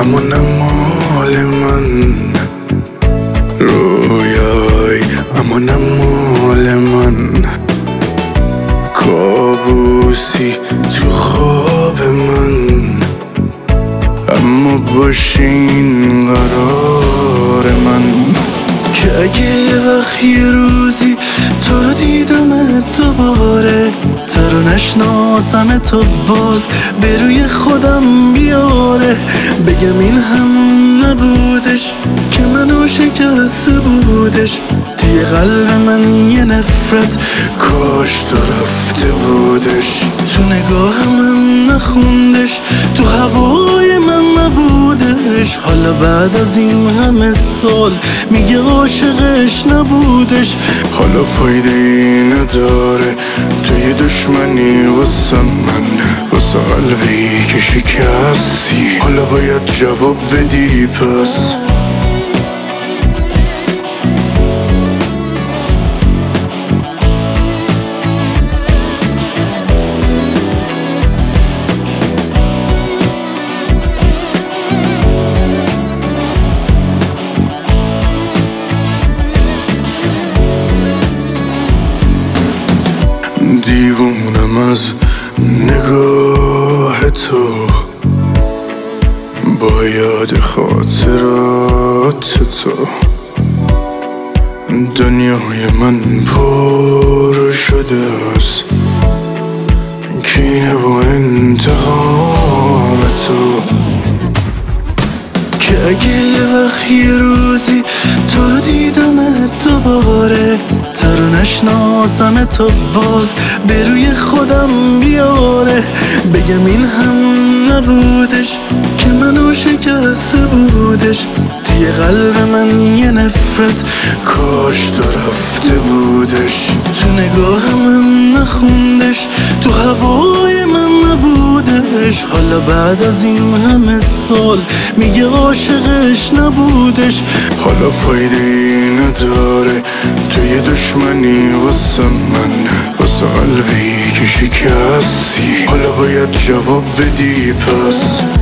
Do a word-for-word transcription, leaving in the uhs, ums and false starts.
اما نه مال من، رویای اما نه مال من، کابوسی تو خواب من، اما باشین قرار من. که اگه یه وقت یه روزی تو رو دیدم دوباره، تو رو نشناسم تو باز به روی خودم بیاره، بگم این همون نبودش که منو شکسته بودش، توی قلب من یه نفرت کاش تو رفته بودش، تو نگاه من نخوندش، تو هوای من نبودش، حالا بعد از این همه سال میگه عاشقش نبودش. حالا فایده ای نداره توی دشمنی واسه من، واسه قلبی که شکستی، حالا باید جواب بدی پس. دیوونم از نگاه تو، با یاد خاطرات تو، دنیای من پر شده است کینه و انتقام تو. که اگه یه وقت یه روزی تو رو دیدم دوباره، تو رو نشناسم تو باز به روی خودم بیاره، بگم این همون نبودش که منو شکسته بودش، توی قلب من یه نفرت کاش تو رفته بودش، تو نگاه من نخوندش، تو هوای من نبودش، حالا بعد از این همه سال میگه عاشقش نبودش. حالا فایده ای نداره توی دشمنی واسه من، واسه قلبی که شکستی، حالا باید جواب بدی پس.